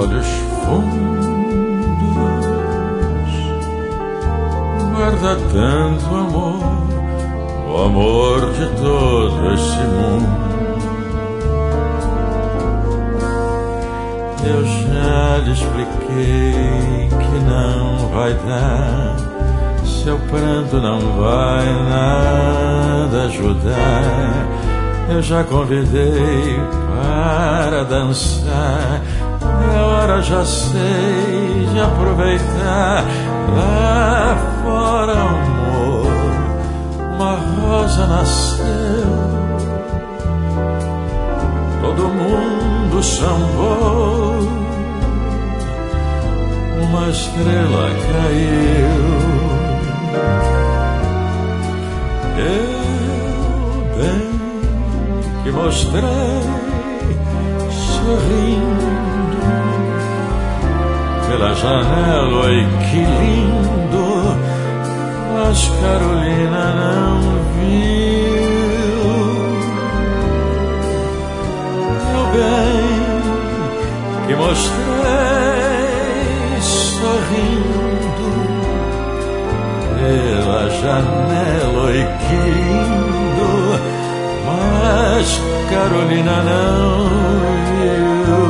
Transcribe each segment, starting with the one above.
olhos fundos, guarda tanto amor, o amor de todo esse mundo. Eu já lhe expliquei que não vai dar, seu pranto não vai nada ajudar. Eu já convidei para dançar, é hora, já sei, de aproveitar. Lá fora, amor, uma rosa nasceu, todo mundo sambou, uma estrela caiu. Eu bem que mostrei, sorrindo pela janela, oi que lindo, mas Carolina não viu. Eu bem que mostrei, sorrindo pela janela, oi que lindo, mas Carolina não viu.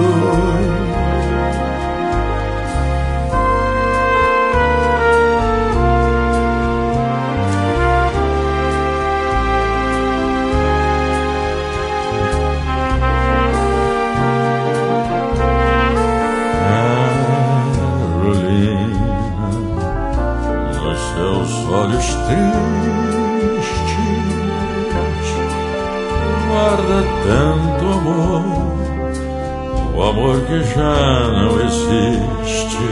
Carolina, nos seus olhos tristes, guarda tanto amor, o amor que já não existe.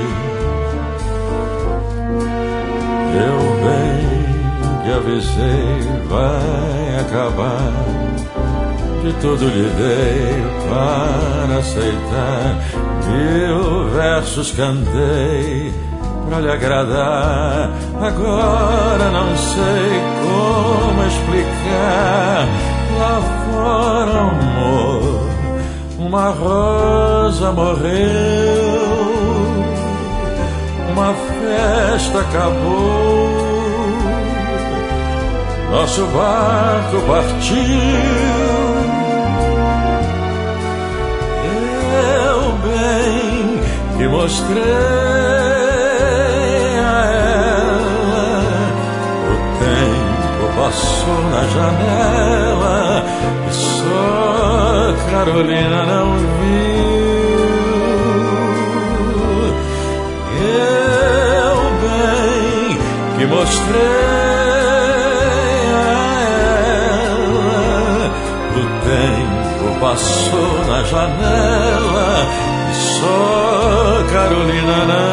Eu bem que avisei, vai acabar, de tudo lhe dei para aceitar. 1000 versos cantei pra lhe agradar, agora não sei como explicar. Lá fora, amor, uma rosa morreu, uma festa acabou, nosso barco partiu. Eu bem que mostrei a ela, o tempo passou na janela e só Carolina não viu. Eu bem que mostrei a ela, o tempo passou na janela e só Carolina não